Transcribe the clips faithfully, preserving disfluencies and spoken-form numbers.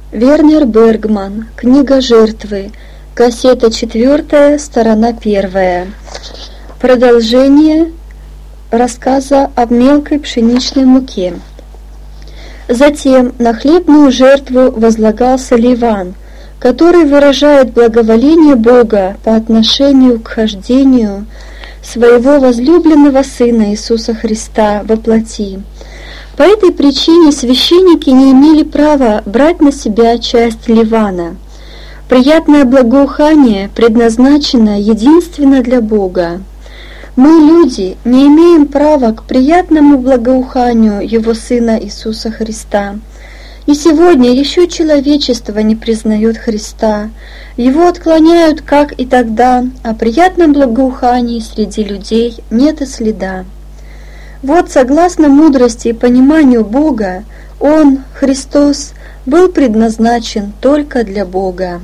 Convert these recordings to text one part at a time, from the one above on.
Вернер Бергман. Книга жертвы. Кассета четвертая, сторона первая. Продолжение рассказа об мелкой пшеничной муке. Затем на хлебную жертву возлагался ливан, который выражает благоволение Бога по отношению к хождению своего возлюбленного Сына Иисуса Христа во плоти. По этой причине священники не имели права брать на себя часть ливана. Приятное благоухание предназначено единственно для Бога. Мы, люди, не имеем права к приятному благоуханию Его Сына Иисуса Христа. И сегодня еще человечество не признает Христа. Его отклоняют, как и тогда, о приятном благоухании среди людей нет и следа. Вот, согласно мудрости и пониманию Бога, Он, Христос, был предназначен только для Бога.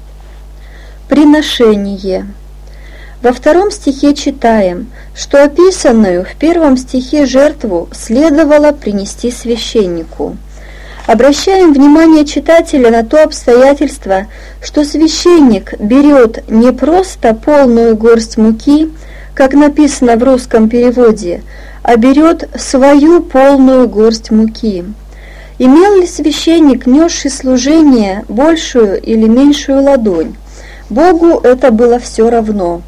Приношение. Во втором стихе читаем, что описанную в первом стихе жертву следовало принести священнику. Обращаем внимание читателя на то обстоятельство, что священник берет не просто полную горсть муки, как написано в русском переводе, а берет свою полную горсть муки. Имел ли священник, несший служение, большую или меньшую ладонь? Богу это было все равно.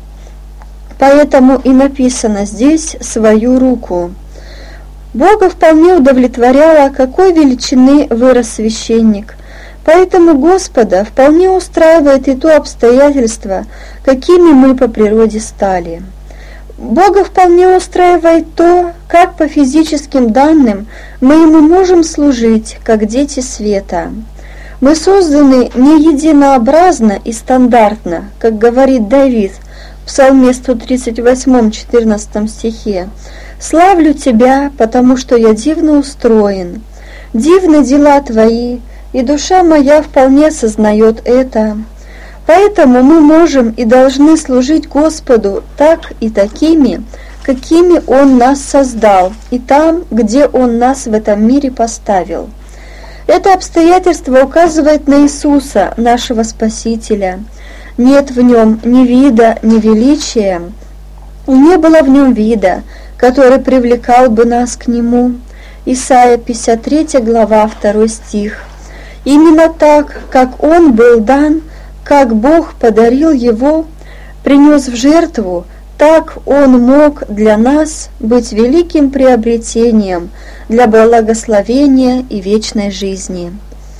Поэтому и написано здесь «свою руку». Бога вполне удовлетворяло, какой величины вырос священник. Поэтому Господа вполне устраивает и то обстоятельство, какими мы по природе стали. Бога вполне устраивает то, как по физическим данным мы Ему можем служить, как дети света. Мы созданы не единообразно и стандартно, как говорит Давид в Псалме сто тридцать восемь, четырнадцатом стихе. «Славлю Тебя, потому что я дивно устроен. Дивны дела Твои, и душа моя вполне сознает это». Поэтому мы можем и должны служить Господу так и такими, какими Он нас создал, и там, где Он нас в этом мире поставил. Это обстоятельство указывает на Иисуса, нашего Спасителя. Нет в Нем ни вида, ни величия, и не было в Нем вида, который привлекал бы нас к Нему. Исайя пятьдесят третья глава, второй стих. Именно так, как Он был дан, как Бог подарил Его, принес в жертву, так Он мог для нас быть великим приобретением для благословения и вечной жизни.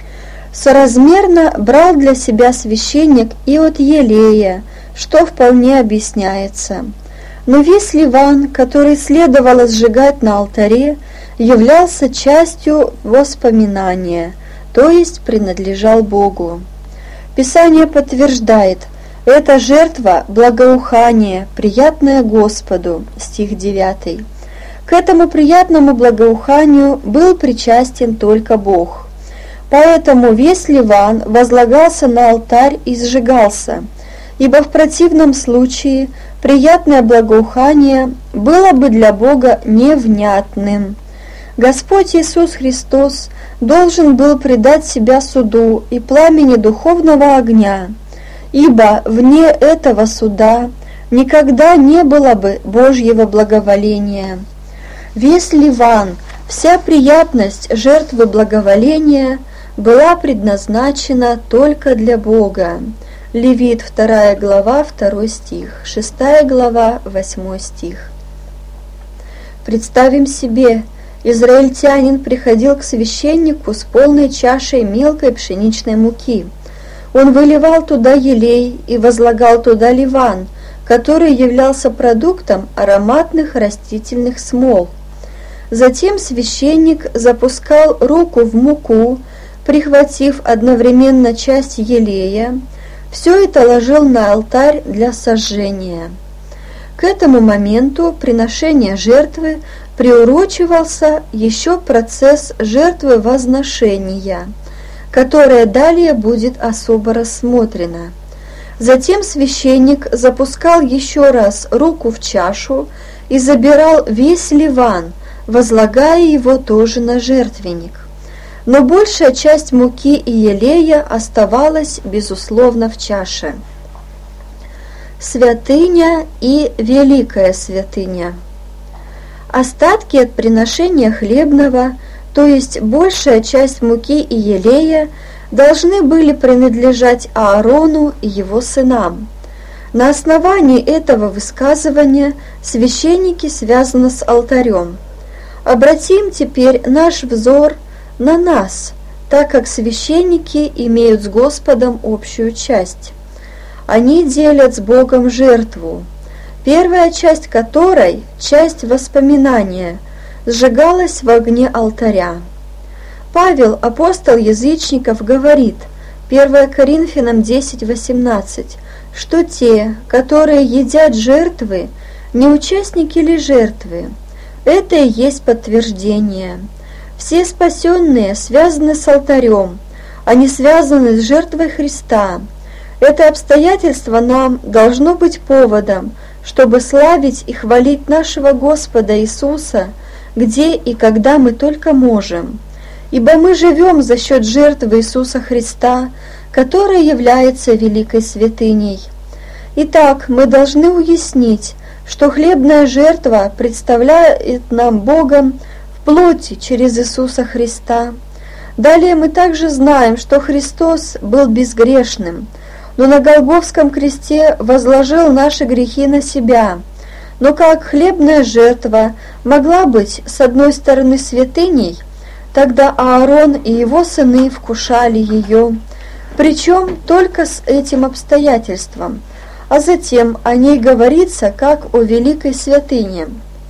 Соразмерно брал для себя священник и от елея, что вполне объясняется. Но весь ливан, который следовало сжигать на алтаре, являлся частью воспоминания, то есть принадлежал Богу. Писание подтверждает, это жертва благоухания, приятная Господу, стих девятый. К этому приятному благоуханию был причастен только Бог. Поэтому весь ливан возлагался на алтарь и сжигался, ибо в противном случае приятное благоухание было бы для Бога невнятным. Господь Иисус Христос должен был предать себя суду и пламени духовного огня, ибо вне этого суда никогда не было бы Божьего благоволения. Весь ливан, вся приятность жертвы благоволения была предназначена только для Бога. Левит вторая глава, второй стих, шестая глава, восьмой стих. Представим себе, израильтянин приходил к священнику с полной чашей мелкой пшеничной муки. Он выливал туда елей и возлагал туда ливан, который являлся продуктом ароматных растительных смол. Затем священник запускал руку в муку, прихватив одновременно часть елея, все это ложил на алтарь для сожжения. К этому моменту приношения жертвы приурочивался еще процесс жертвы возношения, которая далее будет особо рассмотрена. Затем священник запускал еще раз руку в чашу и забирал весь ливан, возлагая его тоже на жертвенник. но большая часть муки и елея оставалась, безусловно, в чаше. Святыня и великая святыня. Остатки от приношения хлебного, то есть большая часть муки и елея, должны были принадлежать Аарону и его сынам. На основании этого высказывания священники связаны с алтарем. Обратим теперь наш взор на нас, так как священники имеют с Господом общую часть. Они делят с Богом жертву, первая часть которой, часть воспоминания, сжигалась в огне алтаря. Павел, апостол язычников, говорит, первое Коринфянам десять восемнадцать, что те, которые едят жертвы, не участники ли жертвы? Это и есть подтверждение. Все спасенные связаны с алтарем, они связаны с жертвой Христа. Это обстоятельство нам должно быть поводом, чтобы славить и хвалить нашего Господа Иисуса, где и когда мы только можем. Ибо мы живем за счет жертвы Иисуса Христа, которая является великой святыней. Итак, мы должны уяснить, что хлебная жертва представляет нам Богом в плоти через Иисуса Христа. Далее мы также знаем, что Христос был безгрешным, но на Голгофском кресте возложил наши грехи на себя. Но как хлебная жертва могла быть с одной стороны святыней, тогда Аарон и его сыны вкушали ее, причем только с этим обстоятельством, а затем о ней говорится как о великой святыне.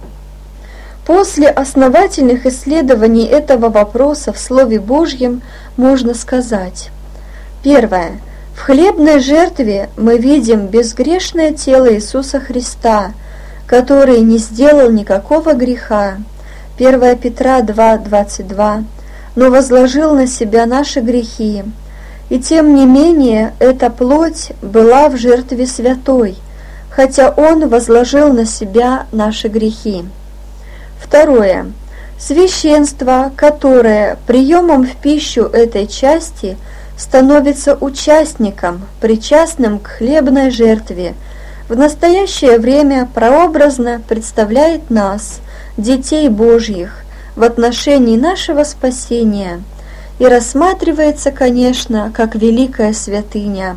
После основательных исследований этого вопроса в Слове Божьем можно сказать: первое. В хлебной жертве мы видим безгрешное тело Иисуса Христа, который не сделал никакого греха, первое Петра два двадцать два, но возложил на себя наши грехи. И тем не менее эта плоть была в жертве святой, хотя Он возложил на себя наши грехи. Второе. Священство, которое приемом в пищу этой части становится участником, причастным к хлебной жертве, в настоящее время прообразно представляет нас, детей Божьих, в отношении нашего спасения и рассматривается, конечно, как великая святыня.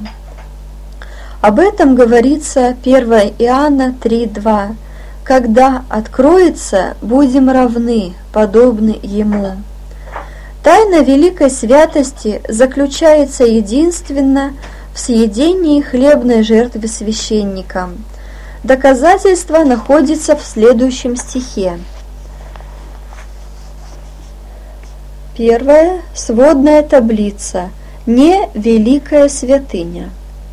Об этом говорится первое Иоанна три два. «Когда откроется, будем равны, подобны Ему». Тайна великой святости заключается единственно в съедении хлебной жертвы священником. Доказательство находится в следующем стихе. Первая сводная таблица. Не великая святыня.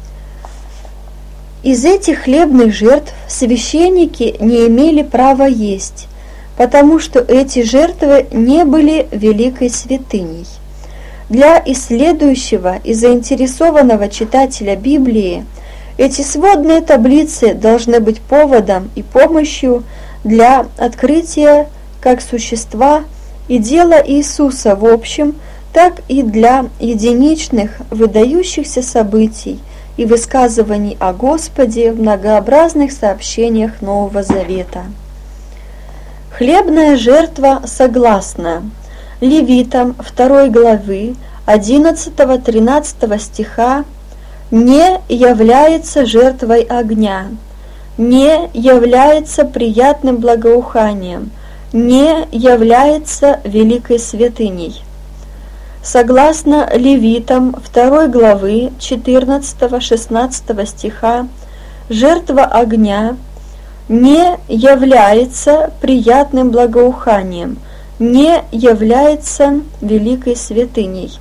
Из этих хлебных жертв священники не имели права есть, потому что эти жертвы не были великой святыней. Для исследующего и заинтересованного читателя Библии эти сводные таблицы должны быть поводом и помощью для открытия как существа и дела Иисуса в общем, так и для единичных выдающихся событий и высказываний о Господе в многообразных сообщениях Нового Завета. Хлебная жертва согласно Левитам второй главы одиннадцатого-тринадцатого стиха не является жертвой огня, не является приятным благоуханием, не является великой святыней. Согласно Левитам второй главы четырнадцатого-шестнадцатого стиха, жертва огня не является приятным благоуханием, не является великой святыней.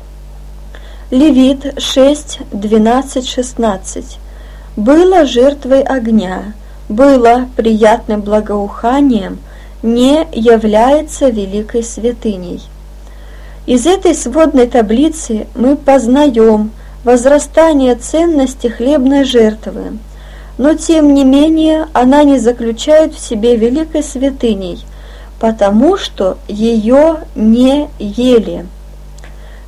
Левит шесть двенадцать шестнадцать. Было жертвой огня, было приятным благоуханием, не является великой святыней. Из этой сводной таблицы мы познаем возрастание ценности хлебной жертвы, но тем не менее она не заключает в себе великой святыней, потому что ее не ели.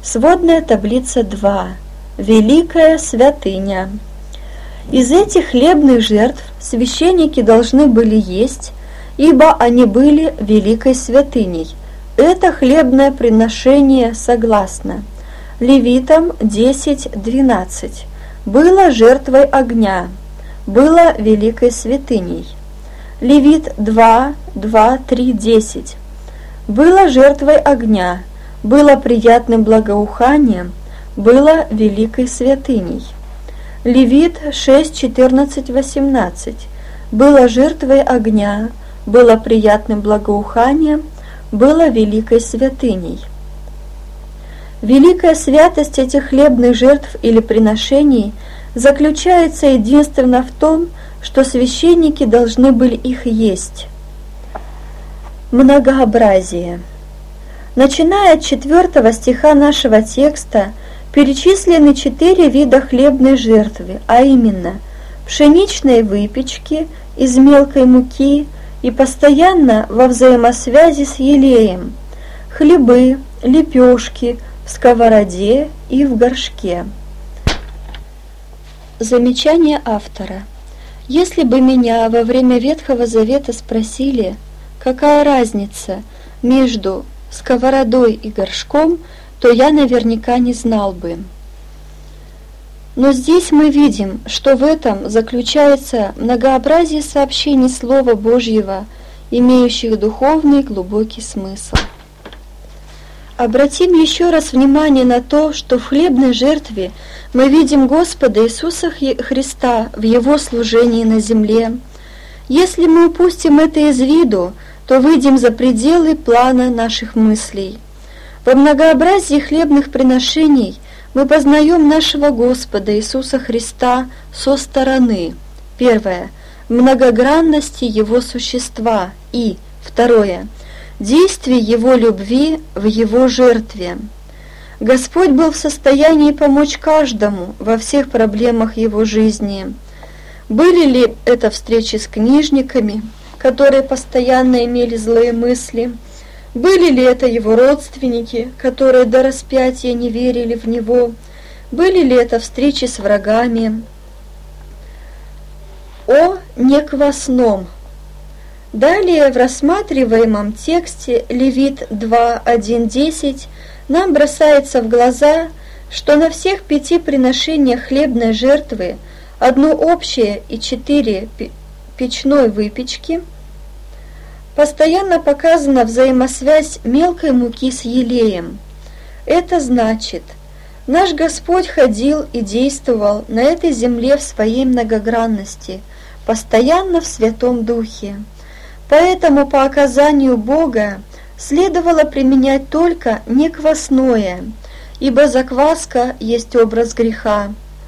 Сводная таблица два. Великая святыня. Из этих хлебных жертв священники должны были есть, ибо они были великой святыней. Это хлебное приношение согласно Левитам десять двенадцать. Было жертвой огня, было великой святыней. Левит два два три десять. Было жертвой огня, было приятным благоуханием, было великой святыней. Левит шесть четырнадцать восемнадцать. Было жертвой огня, было приятным благоуханием, было великой святыней. Великая святость этих хлебных жертв или приношений заключается единственно в том, что священники должны были их есть. Многообразие. Начиная от четвертого стиха нашего текста, перечислены четыре вида хлебной жертвы, а именно пшеничной выпечки из мелкой муки и постоянно во взаимосвязи с елеем, хлебы, лепешки в сковороде и в горшке. Замечание автора. Если бы меня во время Ветхого Завета спросили, какая разница между сковородой и горшком, то я наверняка не знал бы. Но здесь мы видим, что в этом заключается многообразие сообщений Слова Божьего, имеющих духовный глубокий смысл. Обратим еще раз внимание на то, что в хлебной жертве мы видим Господа Иисуса Христа в Его служении на земле. Если мы упустим это из виду, то выйдем за пределы плана наших мыслей. Во многообразии хлебных приношений мы познаем нашего Господа Иисуса Христа со стороны. Первое. Многогранности Его существа. И, второе. Действие Его любви в Его жертве. Господь был в состоянии помочь каждому во всех проблемах его жизни. Были ли это встречи с книжниками, которые постоянно имели злые мысли? Были ли это его родственники, которые до распятия не верили в него? Были ли это встречи с врагами? О неквасном. Далее в рассматриваемом тексте Левит два один десять нам бросается в глаза, что на всех пяти приношениях хлебной жертвы одно общее и четыре печной выпечки постоянно показана взаимосвязь мелкой муки с елеем. Это значит, наш Господь ходил и действовал на этой земле в своей многогранности, постоянно в Святом Духе. Поэтому по оказанию Бога следовало применять только неквасное, ибо закваска есть образ греха.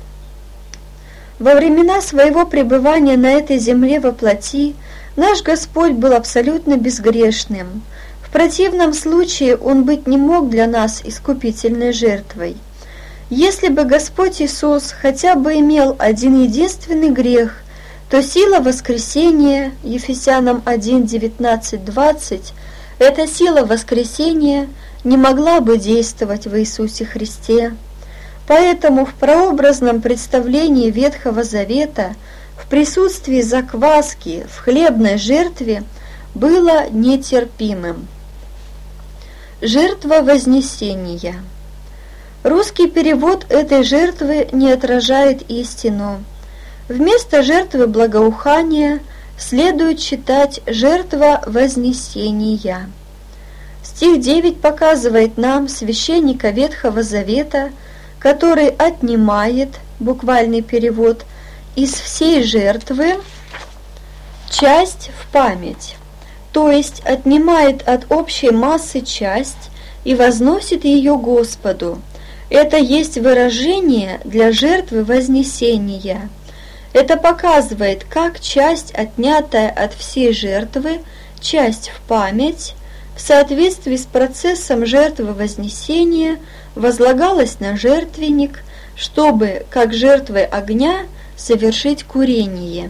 Во времена своего пребывания на этой земле во плоти наш Господь был абсолютно безгрешным. В противном случае Он быть не мог для нас искупительной жертвой. Если бы Господь Иисус хотя бы имел один единственный грех, то сила воскресения, Ефесянам один девятнадцать двадцать, эта сила воскресения не могла бы действовать в Иисусе Христе. Поэтому в прообразном представлении Ветхого Завета в присутствии закваски в хлебной жертве было нетерпимым. Жертва Вознесения. Русский перевод этой жертвы не отражает истину. Вместо жертвы благоухания следует читать «жертва Вознесения». Стих девять показывает нам священника Ветхого Завета, который отнимает, буквальный перевод, из всей жертвы часть в память, то есть отнимает от общей массы часть и возносит ее Господу. Это есть выражение для жертвы Вознесения. Это показывает, как часть, отнятая от всей жертвы, часть в память, в соответствии с процессом жертвы Вознесения, возлагалась на жертвенник, чтобы, как жертвой огня, совершить курение.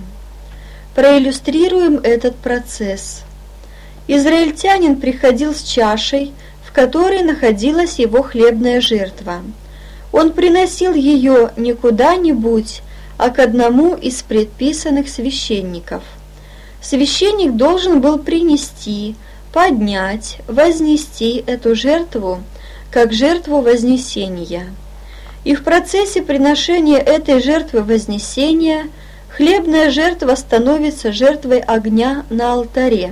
Проиллюстрируем этот процесс. Израильтянин приходил с чашей, в которой находилась его хлебная жертва. Он приносил ее не куда-нибудь, а к одному из предписанных священников. Священник должен был принести, поднять, вознести эту жертву, как жертву вознесения. И в процессе приношения этой жертвы вознесения хлебная жертва становится жертвой огня на алтаре.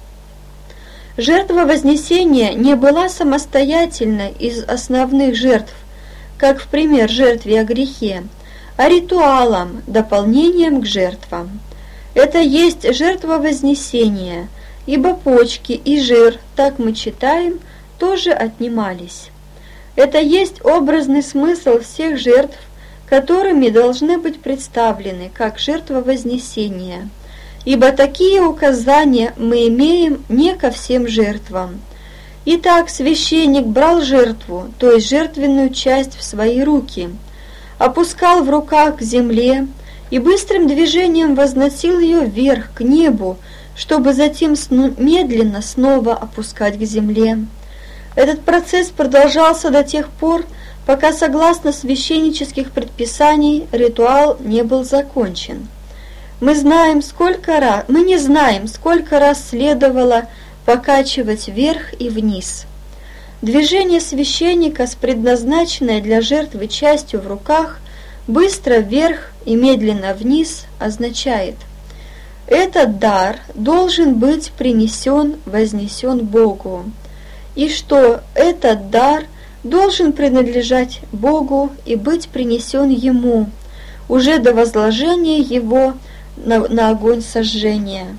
Жертва вознесения не была самостоятельной из основных жертв, как в пример жертве о грехе, а ритуалом, дополнением к жертвам. Это есть жертва вознесения, ибо почки и жир, так мы читаем, тоже отнимались. Это есть образный смысл всех жертв, которыми должны быть представлены как жертва вознесения, ибо такие указания мы имеем не ко всем жертвам. Итак, священник брал жертву, то есть жертвенную часть, в свои руки, опускал в руках к земле и быстрым движением возносил ее вверх, к небу, чтобы затем медленно снова опускать к земле. Этот процесс продолжался до тех пор, пока, согласно священнических предписаний, ритуал не был закончен. Мы знаем, сколько раз, мы не знаем, сколько раз следовало покачивать вверх и вниз. Движение священника с предназначенной для жертвы частью в руках быстро вверх и медленно вниз означает: этот дар должен быть принесен, вознесен Богу, и что этот дар должен принадлежать Богу и быть принесен Ему уже до возложения его на, на огонь сожжения.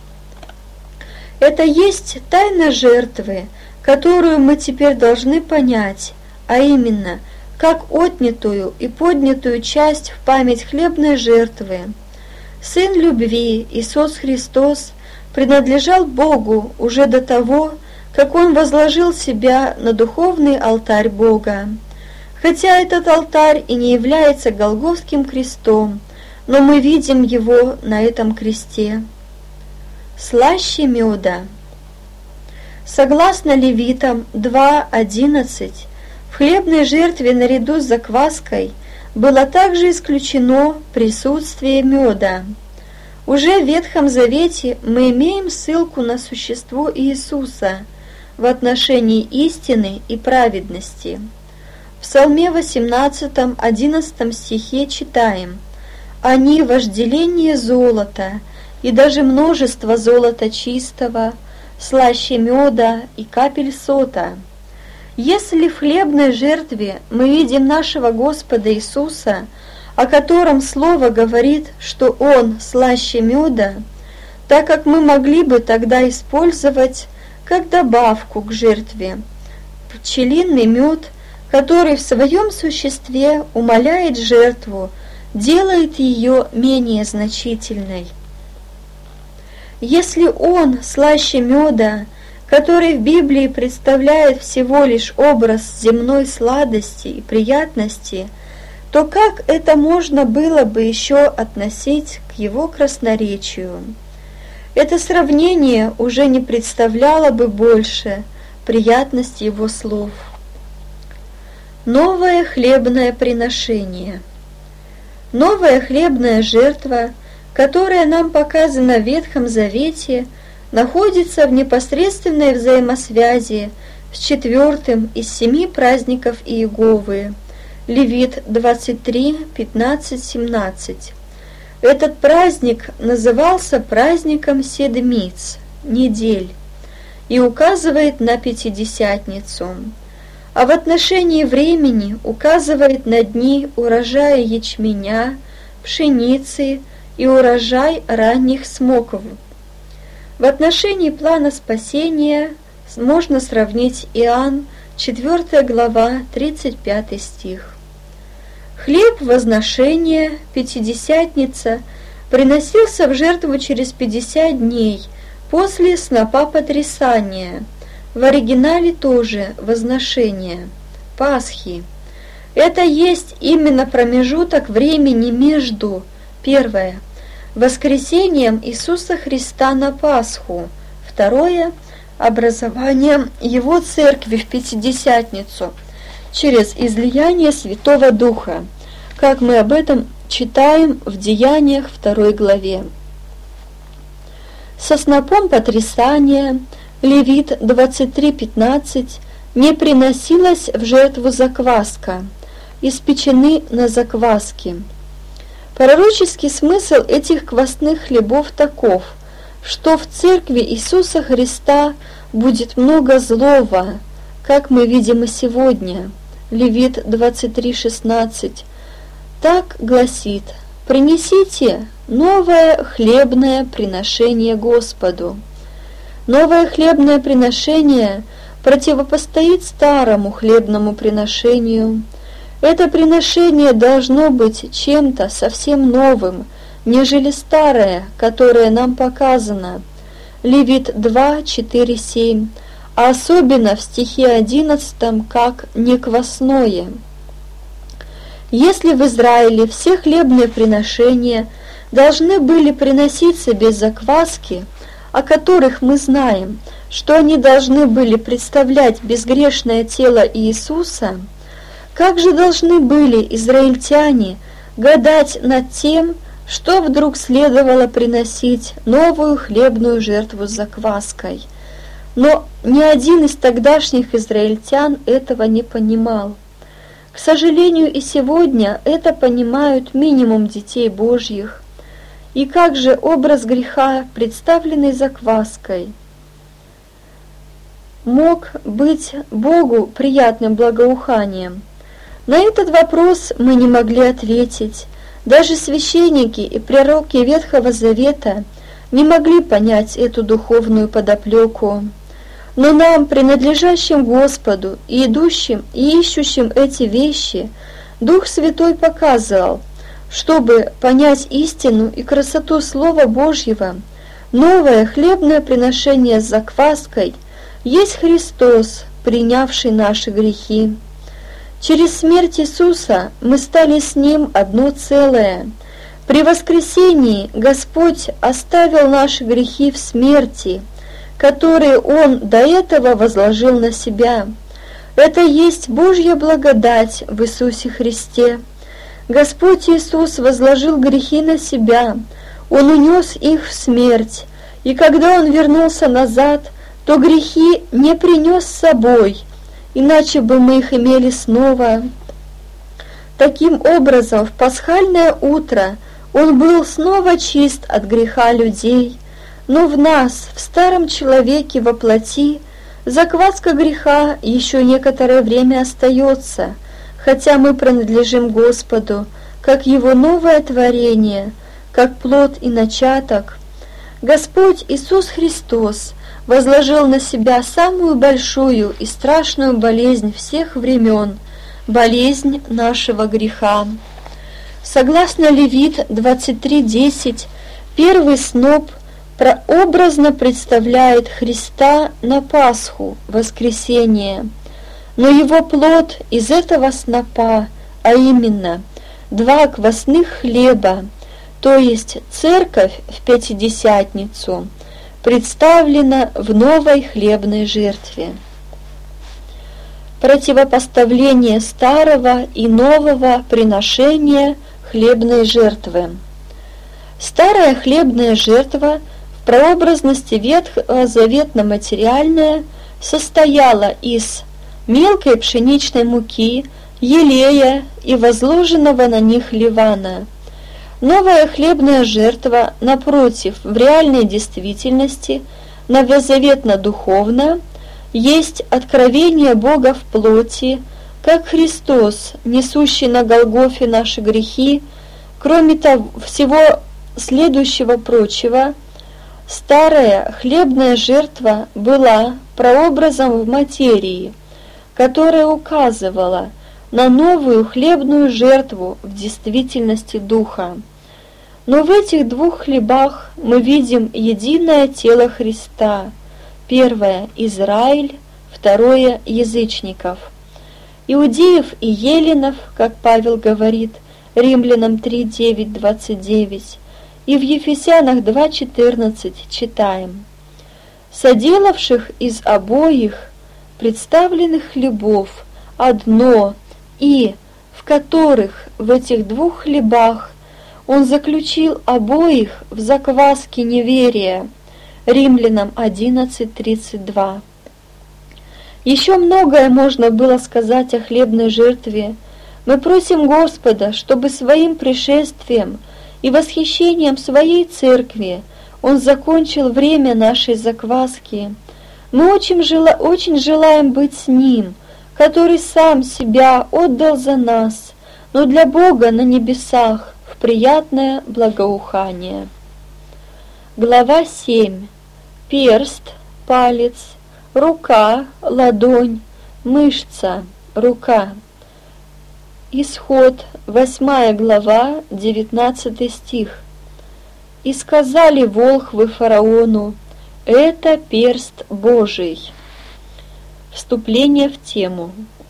Это есть тайна жертвы, которую мы теперь должны понять, а именно, как отнятую и поднятую часть в память хлебной жертвы. Сын любви, Иисус Христос, принадлежал Богу уже до того, как Он возложил себя на духовный алтарь Бога. Хотя этот алтарь и не является Голгофским крестом, но мы видим его на этом кресте. Слаще меда. Согласно Левитам два одиннадцать, в хлебной жертве наряду с закваской было также исключено присутствие меда. Уже в Ветхом Завете мы имеем ссылку на существо Иисуса в отношении истины и праведности. В Псалме восемнадцатом одиннадцатом стихе читаем: «Они вожделение золота, и даже множество золота чистого, слаще меда и капель сота». Если в хлебной жертве мы видим нашего Господа Иисуса, о котором Слово говорит, что Он слаще меда, так как мы могли бы тогда использовать как добавку к жертве пчелиный мед, который в своем существе умаляет жертву, делает ее менее значительной. Если он слаще меда, который в Библии представляет всего лишь образ земной сладости и приятности, то как это можно было бы еще относить к его красноречию? Это сравнение уже не представляло бы больше приятности его слов. Новое хлебное приношение. Новая хлебная жертва, которая нам показана в Ветхом Завете, находится в непосредственной взаимосвязи с четвертым из семи праздников Иеговы, Левит двадцать три пятнадцать семнадцать. Этот праздник назывался праздником Седмиц, недель, и указывает на Пятидесятницу, а в отношении времени указывает на дни урожая ячменя, пшеницы и урожай ранних смоков. В отношении плана спасения можно сравнить Иоанн, четвёртая глава, тридцать пятый стих. Хлеб возношения, Пятидесятница, приносился в жертву через пятьдесят дней после снопа потрясания, в оригинале тоже возношение, Пасхи. Это есть именно промежуток времени между, первое, воскресением Иисуса Христа на Пасху, второе, образованием Его Церкви в Пятидесятницу через излияние Святого Духа, как мы об этом читаем в Деяниях второй главе. Со снопом потрясания, Левит двадцать три пятнадцать, не приносилась в жертву закваска, испечены на закваске. Пророческий смысл этих квасных хлебов таков, что в церкви Иисуса Христа будет много злого, как мы видим и сегодня. Левит двадцать три шестнадцать. Так гласит: «Принесите новое хлебное приношение Господу». Новое хлебное приношение противопостоит старому хлебному приношению. Это приношение должно быть чем-то совсем новым, нежели старое, которое нам показано. Левит два четыре семь, а особенно в стихе одиннадцатом, как неквасное. Если в Израиле все хлебные приношения должны были приноситься без закваски, о которых мы знаем, что они должны были представлять безгрешное тело Иисуса, как же должны были израильтяне гадать над тем, что вдруг следовало приносить новую хлебную жертву с закваской? Но ни один из тогдашних израильтян этого не понимал. К сожалению, и сегодня это понимают минимум детей Божьих. И как же образ греха, представленный закваской, мог быть Богу приятным благоуханием? На этот вопрос мы не могли ответить. Даже священники и пророки Ветхого Завета не могли понять эту духовную подоплеку. Но нам, принадлежащим Господу, и идущим, и ищущим эти вещи, Дух Святой показывал, чтобы понять истину и красоту Слова Божьего, новое хлебное приношение с закваской есть Христос, принявший наши грехи. Через смерть Иисуса мы стали с Ним одно целое. При воскресении Господь оставил наши грехи в смерти, которые Он до этого возложил на Себя. Это есть Божья благодать в Иисусе Христе. Господь Иисус возложил грехи на Себя, Он унес их в смерть, и когда Он вернулся назад, то грехи не принес с собой, иначе бы мы их имели снова. Таким образом, в пасхальное утро Он был снова чист от греха людей, но в нас, в старом человеке во плоти, закваска греха еще некоторое время остается, хотя мы принадлежим Господу, как Его новое творение, как плод и начаток. Господь Иисус Христос возложил на Себя самую большую и страшную болезнь всех времен, болезнь нашего греха. Согласно Левит двадцать три десять, первый сноп прообразно представляет Христа на Пасху, воскресение, но его плод из этого снопа, а именно два квасных хлеба, то есть церковь в Пятидесятницу, представлена в новой хлебной жертве. Противопоставление старого и нового приношения хлебной жертвы. Старая хлебная жертва в прообразности ветхозаветно-материальная состояла из мелкой пшеничной муки, елея и возложенного на них ливана. Новая хлебная жертва, напротив, в реальной действительности, новозаветно-духовно, есть откровение Бога в плоти, как Христос, несущий на Голгофе наши грехи. Кроме того, всего следующего прочего, старая хлебная жертва была прообразом в материи, которая указывала на новую хлебную жертву в действительности Духа. Но в этих двух хлебах мы видим единое тело Христа. Первое – Израиль, второе – язычников. Иудеев и еленов, как Павел говорит, Римлянам три девять двадцать девять, и в Ефесянах два четырнадцать читаем: соделавших из обоих представленных хлебов одно, и в которых в этих двух хлебах он заключил обоих в закваске неверия. Римлянам одиннадцать тридцать два. Еще многое можно было сказать о хлебной жертве. Мы просим Господа, чтобы своим пришествием и восхищением своей церкви Он закончил время нашей закваски. Мы очень, жела, очень желаем быть с Ним, который сам себя отдал за нас, но для Бога на небесах в приятное благоухание. Глава семь. Перст, палец, рука, ладонь, мышца, рука. Исход, восьмая глава, девятнадцатый стих. «И сказали волхвы фараону: это перст Божий». Вступление в тему.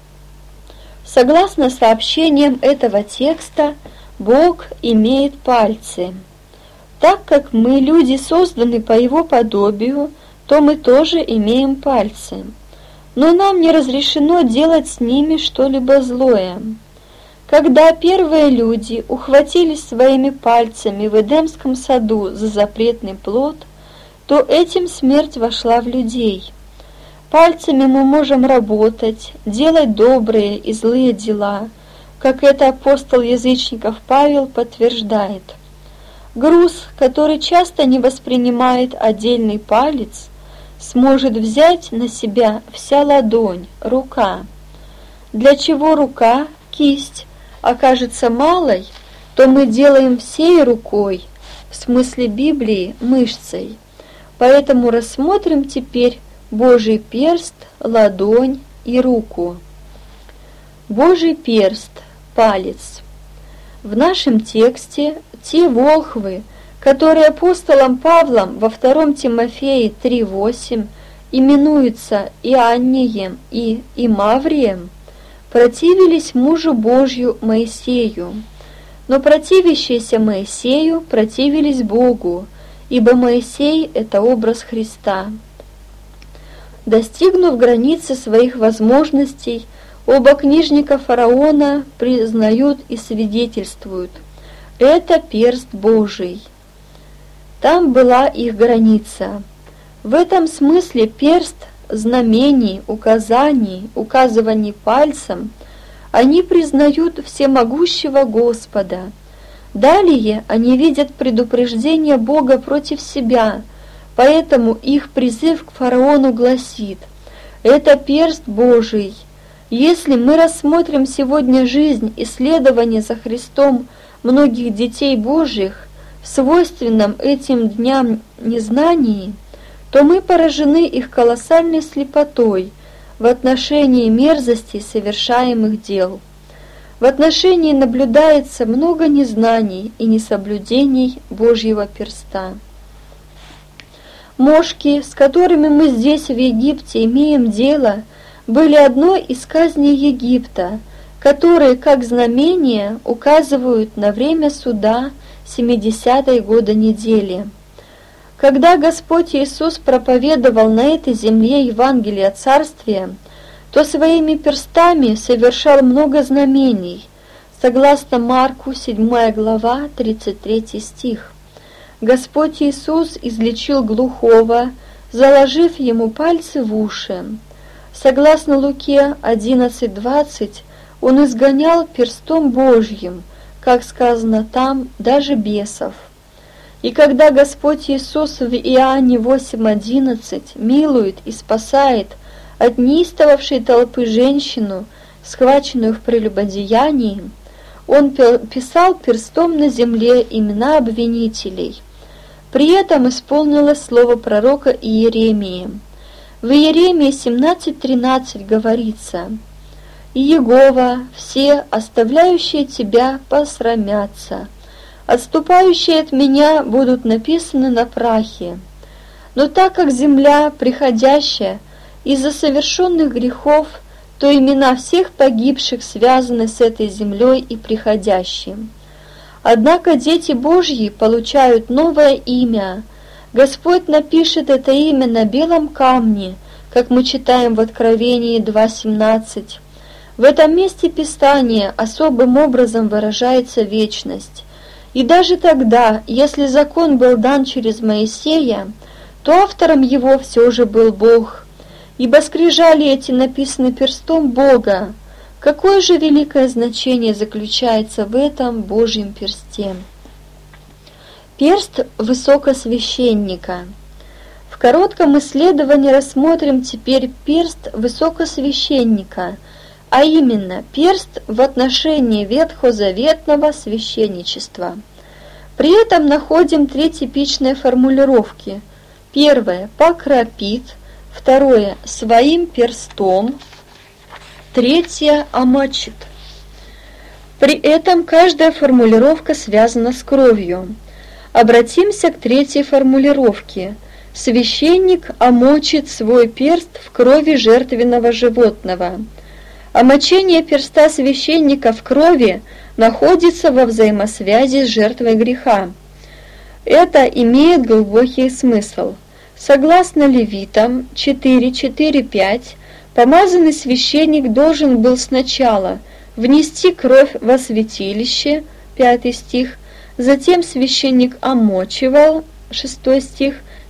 Согласно сообщениям этого текста, Бог имеет пальцы. Так как мы, люди, созданы по Его подобию, то мы тоже имеем пальцы. Но нам не разрешено делать с ними что-либо злое. Когда первые люди ухватились своими пальцами в Эдемском саду за запретный плод, то этим смерть вошла в людей. Пальцами мы можем работать, делать добрые и злые дела, как это апостол язычников Павел подтверждает. Груз, который часто не воспринимает отдельный палец, сможет взять на себя вся ладонь, рука. Для чего рука, кисть, окажется малой, то мы делаем всей рукой, в смысле Библии, мышцей. Поэтому рассмотрим теперь Божий перст, ладонь и руку. Божий перст, палец. В нашем тексте те волхвы, которые апостолом Павлом во втором Тимофея три восемь именуются Иоаннием и Имаврием, противились мужу Божью Моисею, но противящиеся Моисею противились Богу, ибо Моисей – это образ Христа. Достигнув границы своих возможностей, оба книжника фараона признают и свидетельствуют: это перст Божий. Там была их граница. В этом смысле перст знамений, указаний, указываний пальцем, они признают всемогущего Господа. Далее они видят предупреждение Бога против себя, поэтому их призыв к фараону гласит: это перст Божий. Если мы рассмотрим сегодня жизнь и следование за Христом многих детей Божьих в свойственном этим дням незнании, то мы поражены их колоссальной слепотой в отношении мерзостей совершаемых дел. В отношении наблюдается много незнаний и несоблюдений Божьего перста. Мошки, с которыми мы здесь в Египте имеем дело, были одной из казней Египта, которые, как знамения, указывают на время суда семидесятой года недели. Когда Господь Иисус проповедовал на этой земле Евангелие Царствия, то своими перстами совершал много знамений, согласно Марку седьмая глава, тридцать третий стих. Господь Иисус излечил глухого, заложив ему пальцы в уши. Согласно Луке одиннадцать двадцать, Он изгонял перстом Божьим, как сказано там, даже бесов. И когда Господь Иисус в Иоанне восемь одиннадцать милует и спасает от неистовавшей толпы женщину, схваченную в прелюбодеянии, Он писал перстом на земле имена обвинителей. При этом исполнилось слово пророка Иеремии. В Иеремии семнадцать тринадцать говорится: «И Егова все, оставляющие тебя, посрамятся, отступающие от меня будут написаны на прахе. Но так как земля приходящая из-за совершенных грехов, то имена всех погибших связаны с этой землей и приходящим. Однако дети Божьи получают новое имя, Господь напишет это имя на белом камне, как мы читаем в Откровении два семнадцать. В этом месте Писания особым образом выражается вечность. И даже тогда, если закон был дан через Моисея, то автором его все же был Бог. Ибо скрижали эти написаны перстом Бога. Какое же великое значение заключается в этом Божьем персте? Перст высокосвященника. В коротком исследовании рассмотрим теперь перст высокосвященника, а именно перст в отношении ветхозаветного священничества. При этом находим три типичные формулировки. Первое – покропит, второе – своим перстом, третье – омочит. При этом каждая формулировка связана с кровью. Обратимся к третьей формулировке. Священник омочит свой перст в крови жертвенного животного. Омочение перста священника в крови находится во взаимосвязи с жертвой греха. Это имеет глубокий смысл. Согласно Левитам четыре четыре пять, помазанный священник должен был сначала внести кровь во святилище, пятый стих, затем священник омочивал, шестой стих,